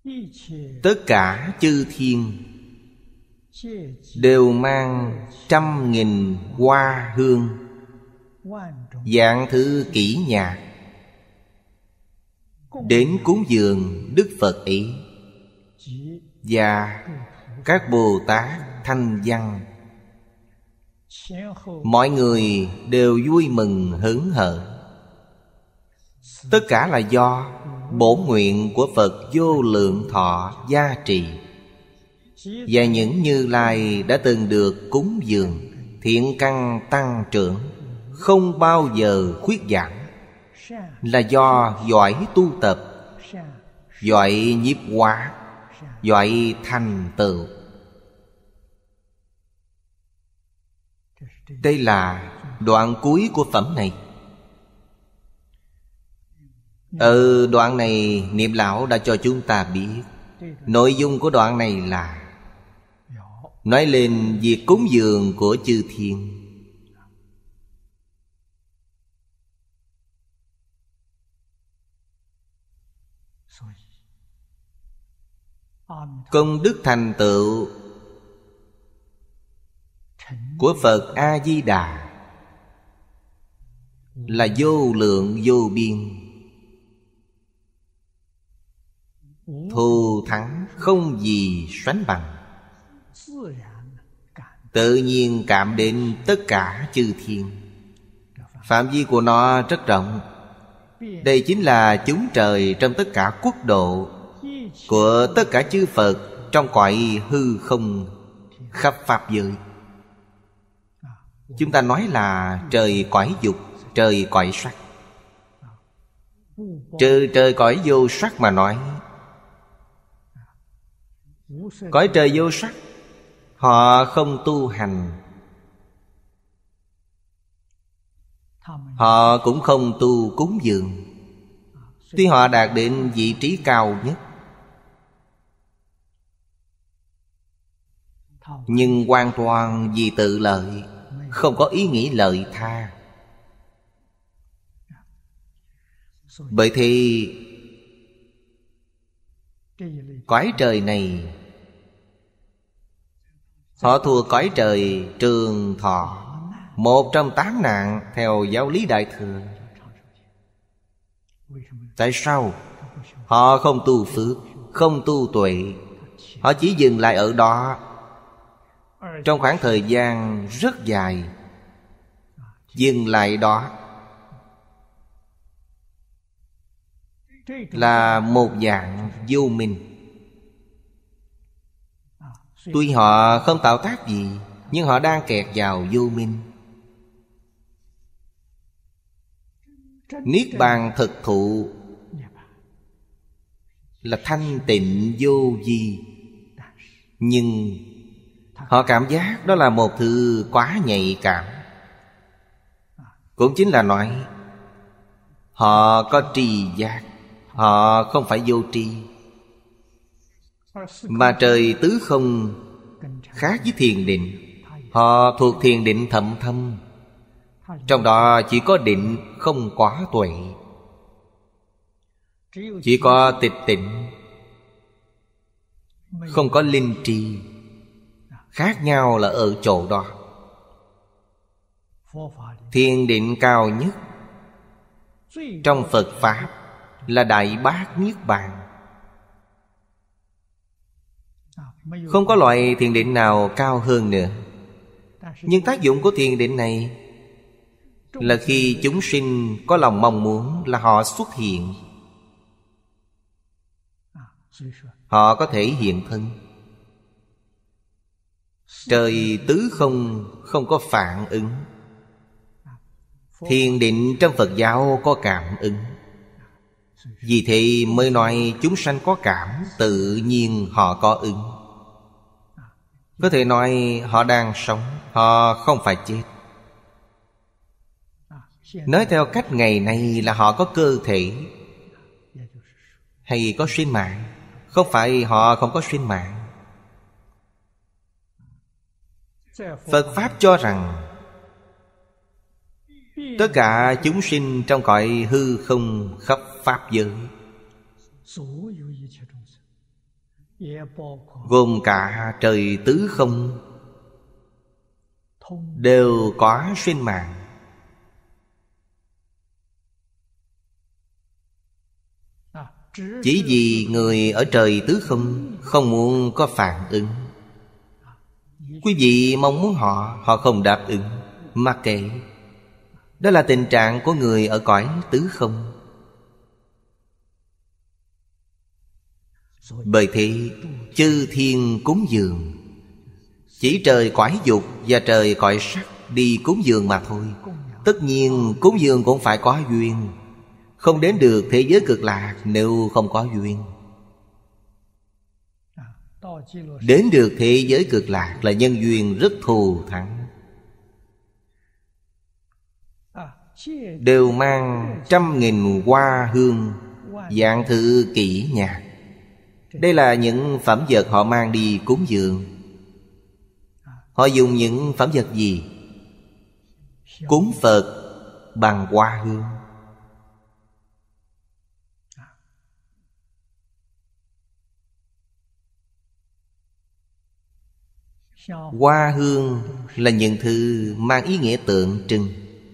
tất cả chư thiên đều mang 100.000 hoa hương, vạn thứ kỹ nhạc đến cúng dường Đức Phật ấy, và các Bồ Tát thanh văn. Mọi người đều vui mừng hớn hở. Tất cả là do bổn nguyện của Phật Vô Lượng Thọ gia trì, và những Như Lai đã từng được cúng dường, thiện căn tăng trưởng, không bao giờ khuyết giảm, là do giỏi tu tập, giỏi nhiếp hóa, giỏi thành tựu. Đây là đoạn cuối của phẩm này. Ở đoạn này Niệm Lão đã cho chúng ta biết nội dung của đoạn này là nói lên việc cúng dường của chư thiên. Công đức thành tựu của Phật A-di-đà là vô lượng vô biên, thù thắng không gì sánh bằng, tự nhiên cảm đến tất cả chư thiên. Phạm vi của nó rất rộng. Đây chính là chúng trời trong tất cả quốc độ của tất cả chư Phật trong cõi hư không khắp pháp giới. Chúng ta nói là trời cõi dục, trời cõi sắc. Trừ trời cõi vô sắc mà nói, cõi trời vô sắc họ không tu hành, họ cũng không tu cúng dường. Tuy họ đạt đến vị trí cao nhất, nhưng hoàn toàn vì tự lợi, không có ý nghĩ lợi tha. Bởi thì cõi trời này họ thua cõi trời Trường Thọ, một trong 8 nạn theo giáo lý Đại Thừa. Tại sao? Họ không tu phước, không tu tuệ. Họ chỉ dừng lại ở đó trong khoảng thời gian rất dài. Dừng lại đó là một dạng vô minh. Tuy họ không tạo tác gì, nhưng họ đang kẹt vào vô minh. Niết bàn thực thụ là thanh tịnh vô vi, nhưng họ cảm giác đó là một thứ quá nhạy cảm. Cũng chính là nói họ có tri giác, họ không phải vô tri. Mà trời tứ không khác với thiền định. Họ thuộc thiền định thậm thâm, trong đó chỉ có định, không có tuệ. Chỉ có tịch tịnh, không có linh tri. Khác nhau là ở chỗ đó. Thiền định cao nhất trong Phật Pháp là Đại Bát Niết Bàn. Không có loại thiền định nào cao hơn nữa. Nhưng tác dụng của thiền định này là khi chúng sinh có lòng mong muốn là họ xuất hiện. Họ có thể hiện thân. Trời tứ không có phản ứng. Thiền định trong Phật giáo có cảm ứng. Vì thế mới nói chúng sanh có cảm, tự nhiên họ có ứng. Có thể nói họ đang sống, họ không phải chết. Nói theo cách ngày nay là họ có cơ thể hay có sinh mạng. Không phải họ không có sinh mạng. Phật Pháp cho rằng tất cả chúng sinh trong cõi hư không khắp pháp giới gồm cả trời tứ không, đều có sinh mạng. Chỉ vì người ở trời tứ không không muốn có phản ứng. Quý vị mong muốn họ không đáp ứng, mặc kệ. Đó là tình trạng của người ở cõi tứ không. Bởi thế chư thiên cúng dường, chỉ trời cõi dục và trời cõi sắc đi cúng dường mà thôi. Tất nhiên cúng dường cũng phải có duyên. Không đến được thế giới cực lạc nếu không có duyên. Đến được thế giới cực lạc là nhân duyên rất thù thắng. Đều mang 100.000 hoa hương, vạn thự kỹ nhạc. Đây là những phẩm vật họ mang đi cúng dường. Họ dùng những phẩm vật gì? Cúng Phật bằng hoa hương. Hoa hương là những thứ mang ý nghĩa tượng trưng.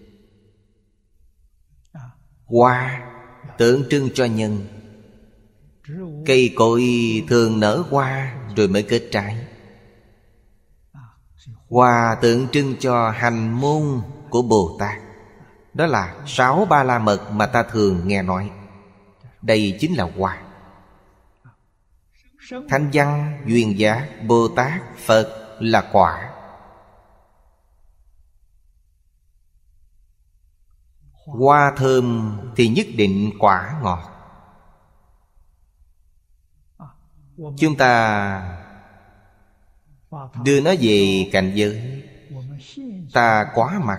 Hoa tượng trưng cho nhân. Cây cội thường nở hoa rồi mới kết trái. Hoa tượng trưng cho hành môn của Bồ Tát. Đó là 6 Ba La Mật mà ta thường nghe nói. Đây chính là hoa. Thanh văn, duyên giác, Bồ Tát, Phật là quả. Hoa thơm thì nhất định quả ngọt. Chúng ta đưa nó về cảnh giới, ta quá mặc.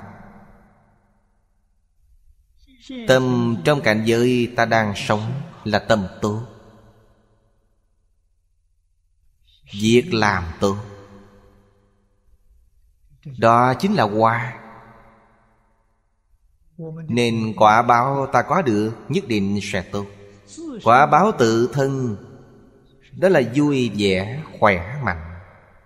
Tâm trong cảnh giới ta đang sống là tâm tốt, việc làm tốt. Đó chính là hoa. Nên quả báo ta có được nhất định sẽ tốt. Quả báo tự thân, đó là vui vẻ, khỏe mạnh.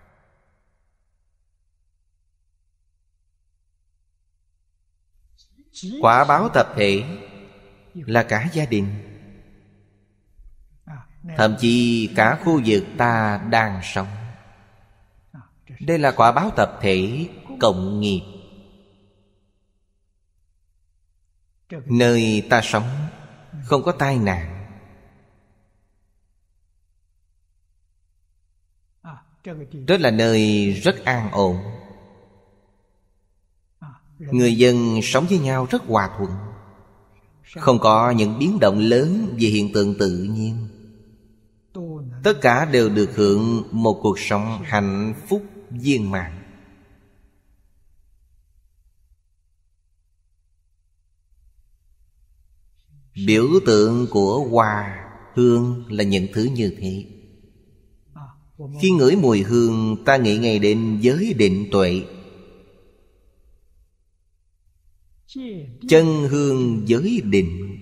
Quả báo tập thể là cả gia đình, thậm chí cả khu vực ta đang sống. Đây là quả báo tập thể cộng nghiệp. Nơi ta sống không có tai nạn, đó là nơi rất an ổn. Người dân sống với nhau rất hòa thuận, không có những biến động lớn về hiện tượng tự nhiên. Tất cả đều được hưởng một cuộc sống hạnh phúc viên mãn. Biểu tượng của hoa hương là những thứ như thế. Khi ngửi mùi hương, ta nghĩ ngay đến giới định tuệ. Chân hương giới định,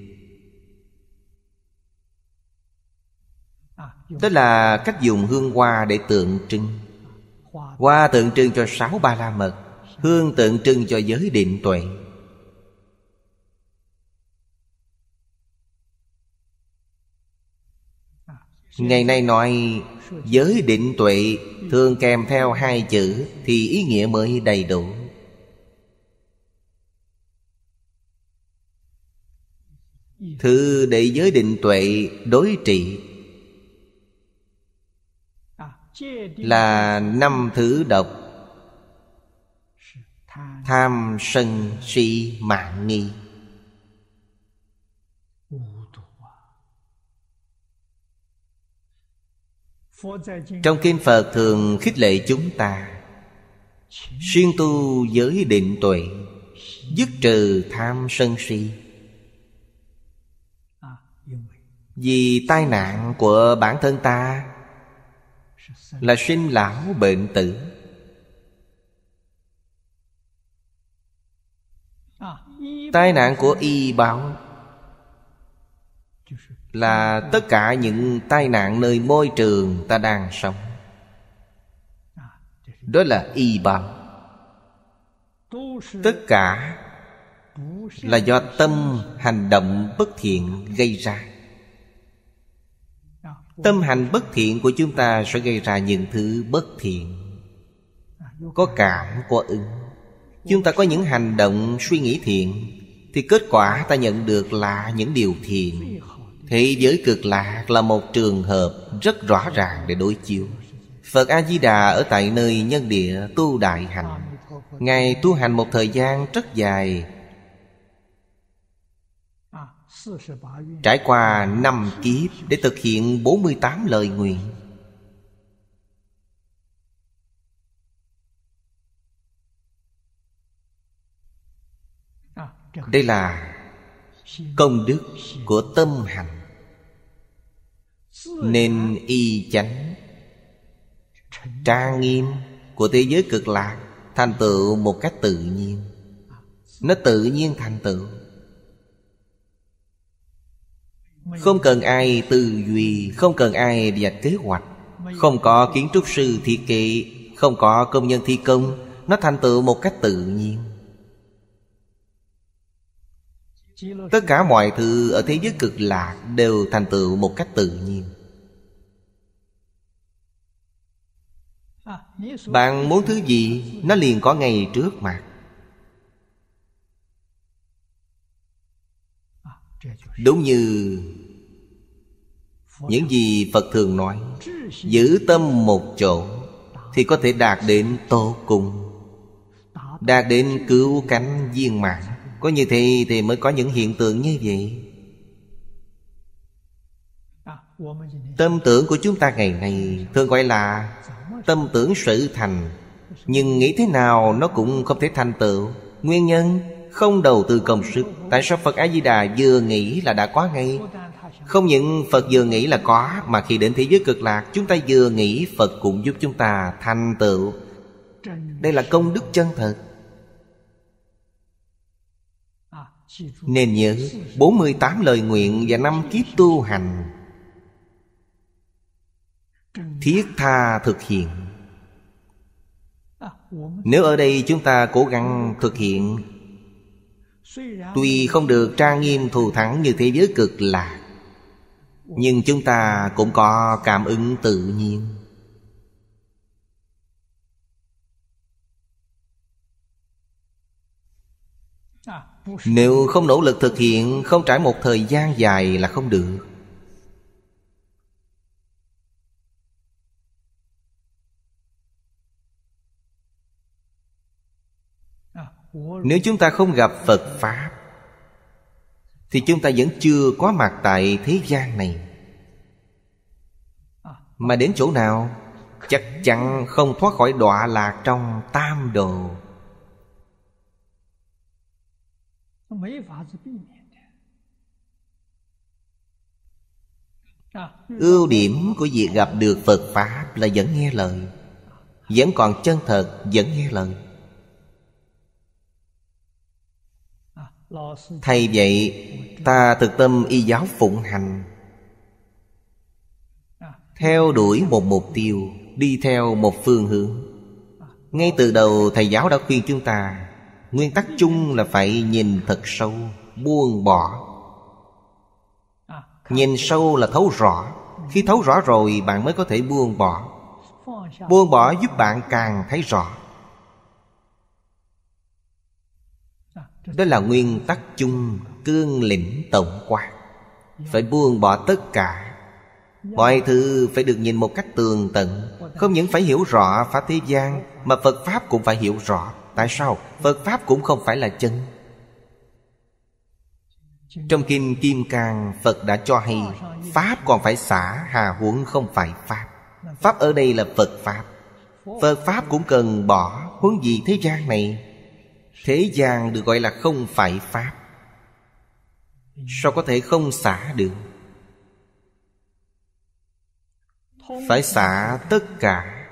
đó là cách dùng hương hoa để tượng trưng. Hoa tượng trưng cho 6 Ba La Mật, hương tượng trưng cho giới định tuệ. Ngày nay nói giới định tuệ thường kèm theo 2 chữ thì ý nghĩa mới đầy đủ. Thứ để giới định tuệ đối trị là 5 thứ độc: tham, sân, si, mạn, nghi. Trong kinh Phật thường khích lệ chúng ta siêng tu giới định tuệ, dứt trừ tham sân si. Vì tai nạn của bản thân ta là sinh lão bệnh tử. Tai nạn của y báo là tất cả những tai nạn nơi môi trường ta đang sống. Đó là y báo. Tất cả là do tâm hành động bất thiện gây ra. Tâm hành bất thiện của chúng ta sẽ gây ra những thứ bất thiện. Có cảm, có ứng. Chúng ta có những hành động suy nghĩ thiện, thì kết quả ta nhận được là những điều thiện. Thế giới cực lạc là một trường hợp rất rõ ràng để đối chiếu. Phật A-di-đà ở tại nơi nhân địa tu đại hạnh. Ngài tu hành một thời gian rất dài, trải qua 5 kiếp để thực hiện 48 lời nguyện. Đây là công đức của tâm hành. Nên y chánh trang nghiêm của thế giới cực lạc thành tựu một cách tự nhiên. Nó tự nhiên thành tựu, không cần ai tư duy, không cần ai vạch kế hoạch, không có kiến trúc sư thiết kế, không có công nhân thi công. Nó thành tựu một cách tự nhiên. Tất cả mọi thứ ở thế giới cực lạc đều thành tựu một cách tự nhiên. Bạn muốn thứ gì, nó liền có ngay trước mặt. Đúng như những gì Phật thường nói, giữ tâm một chỗ thì có thể đạt đến tột cùng, đạt đến cứu cánh viên mãn. Có như thế thì mới có những hiện tượng như vậy. Tâm tưởng của chúng ta ngày nay thường gọi là tâm tưởng sự thành, nhưng nghĩ thế nào nó cũng không thể thành tựu. Nguyên nhân không đầu tư công sức. Tại sao Phật A-di-đà vừa nghĩ là đã có ngay? Không những Phật vừa nghĩ là có, mà khi đến thế giới cực lạc, chúng ta vừa nghĩ Phật cũng giúp chúng ta thành tựu. Đây là công đức chân thật. Nên nhớ 48 lời nguyện và 5 kiếp tu hành, thiết tha thực hiện. Nếu ở đây chúng ta cố gắng thực hiện, tuy không được trang nghiêm thù thắng như thế giới cực lạc, nhưng chúng ta cũng có cảm ứng tự nhiên. Nếu không nỗ lực thực hiện, không trải một thời gian dài là không được. Nếu chúng ta không gặp Phật Pháp thì chúng ta vẫn chưa có mặt tại thế gian này. Mà đến chỗ nào chắc chắn không thoát khỏi đọa lạc trong tam đồ. Ưu điểm của việc gặp được Phật Pháp là vẫn nghe lời, vẫn còn chân thật, vẫn nghe lời. Thầy vậy ta thực tâm y giáo phụng hành, theo đuổi một mục tiêu, đi theo một phương hướng. Ngay từ đầu thầy giáo đã khuyên chúng ta, nguyên tắc chung là phải nhìn thật sâu, buông bỏ. Nhìn sâu là thấu rõ. Khi thấu rõ rồi bạn mới có thể buông bỏ. Buông bỏ giúp bạn càng thấy rõ. Đó là nguyên tắc chung, cương lĩnh tổng quát. Phải buông bỏ tất cả. Mọi thứ phải được nhìn một cách tường tận. Không những phải hiểu rõ Pháp thế gian, mà Phật Pháp cũng phải hiểu rõ. Tại sao? Phật Pháp cũng không phải là chân. Trong Kinh Kim Cang, Phật đã cho hay Pháp còn phải xả, hà huống không phải Pháp. Pháp ở đây là Phật Pháp. Phật Pháp cũng cần bỏ, huống gì thế gian này. Thế gian được gọi là không phải Pháp, sao có thể không xả được? Phải xả tất cả,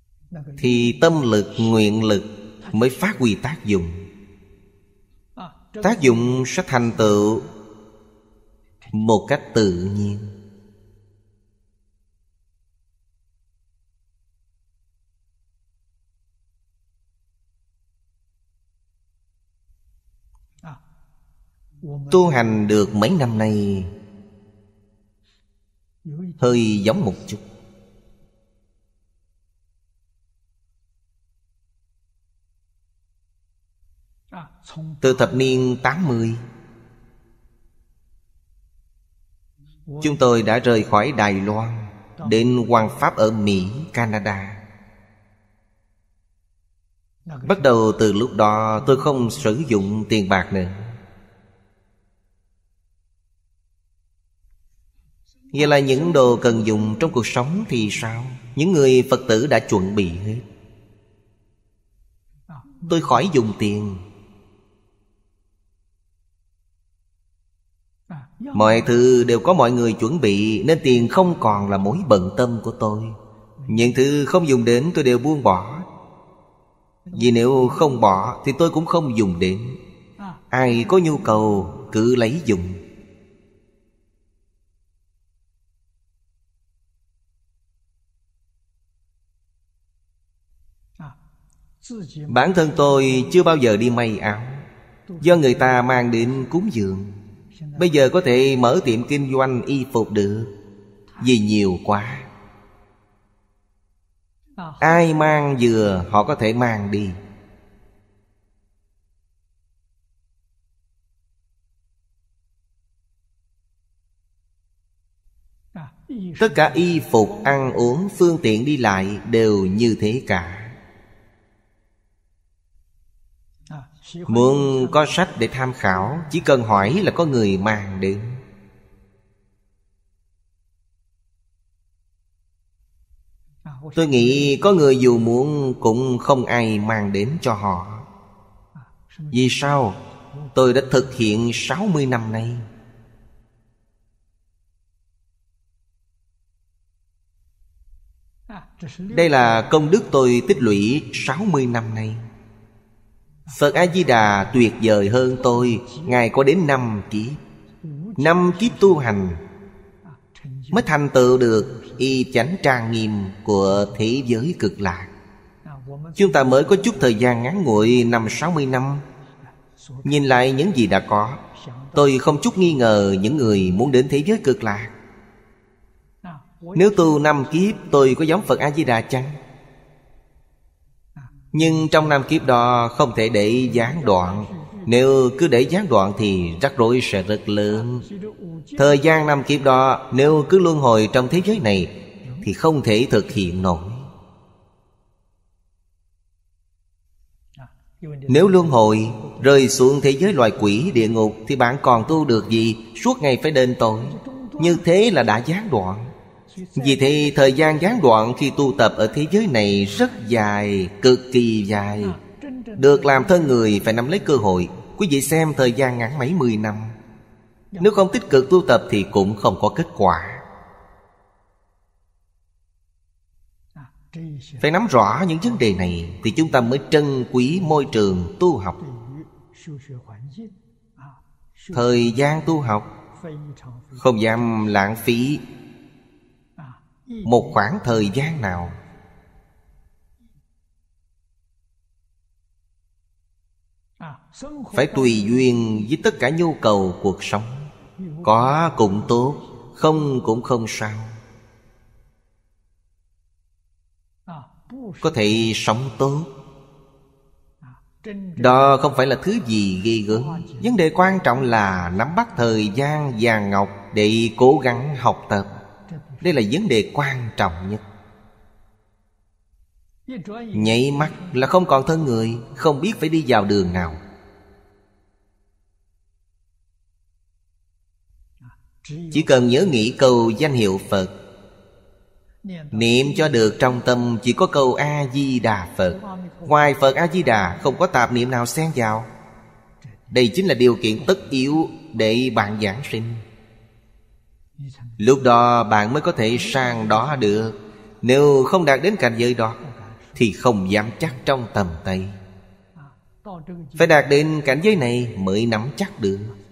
thì tâm lực, nguyện lực mới phát huy tác dụng. Tác dụng sẽ thành tựu một cách tự nhiên. Tu hành được mấy năm nay hơi giống một chút. Từ thập niên 80, chúng tôi đã rời khỏi Đài Loan đến Hoàng Pháp ở Mỹ, Canada. Bắt đầu từ lúc đó tôi không sử dụng tiền bạc nữa. Vậy là những đồ cần dùng trong cuộc sống thì sao? Những người Phật tử đã chuẩn bị hết. Tôi khỏi dùng tiền. Mọi thứ đều có mọi người chuẩn bị, nên tiền không còn là mối bận tâm của tôi. Những thứ không dùng đến tôi đều buông bỏ. Vì nếu không bỏ thì tôi cũng không dùng đến. Ai có nhu cầu cứ lấy dùng. Bản thân tôi chưa bao giờ đi may áo, do người ta mang đến cúng dường. Bây giờ có thể mở tiệm kinh doanh y phục được, vì nhiều quá. Ai mang vừa họ có thể mang đi. Tất cả y phục, ăn uống, phương tiện đi lại đều như thế cả. Muốn có sách để tham khảo, chỉ cần hỏi là có người mang đến. Tôi nghĩ có người dù muốn cũng không ai mang đến cho họ. Vì sao? Tôi đã thực hiện 60 năm nay. Đây là công đức tôi tích lũy 60 năm nay. Phật A-di-đà tuyệt vời hơn tôi. Ngài có đến 5 kiếp. 5 kiếp tu hành mới thành tựu được y chánh trang nghiêm của thế giới cực lạc. Chúng ta mới có chút thời gian ngắn ngủi 50-60 năm. Nhìn lại những gì đã có, tôi không chút nghi ngờ những người muốn đến thế giới cực lạc. Nếu tu 5 kiếp tôi có giống Phật A-di-đà chăng? Nhưng trong 5 kiếp đó không thể để gián đoạn. Nếu cứ để gián đoạn thì rắc rối sẽ rất lớn. Thời gian 5 kiếp đó nếu cứ luân hồi trong thế giới này thì không thể thực hiện nổi. Nếu luân hồi rơi xuống thế giới loài quỷ địa ngục thì bạn còn tu được gì? Suốt ngày phải đền tội. Như thế là đã gián đoạn. Vì thế thời gian gián đoạn khi tu tập ở thế giới này rất dài, cực kỳ dài. Được làm thân người phải nắm lấy cơ hội. Quý vị xem thời gian ngắn mấy 10 năm. Nếu không tích cực tu tập thì cũng không có kết quả. Phải nắm rõ những vấn đề này thì chúng ta mới trân quý môi trường tu học. Thời gian tu học không dám lãng phí một khoảng thời gian nào. Phải tùy duyên với tất cả nhu cầu cuộc sống. Có cũng tốt, không cũng không sao. Có thể sống tốt. Đó không phải là thứ gì ghê gớm. Vấn đề quan trọng là nắm bắt thời gian vàng ngọc để cố gắng học tập. Đây là vấn đề quan trọng nhất. Nhảy mắt là không còn thân người, không biết phải đi vào đường nào. Chỉ cần nhớ nghĩ câu danh hiệu Phật, niệm cho được trong tâm chỉ có câu A-di-đà Phật. Ngoài Phật A-di-đà không có tạp niệm nào xen vào. Đây chính là điều kiện tất yếu để bạn giảng sinh. Lúc đó bạn mới có thể sang đó được. Nếu không đạt đến cảnh giới đó thì không dám chắc trong tầm tay. Phải đạt đến cảnh giới này mới nắm chắc được.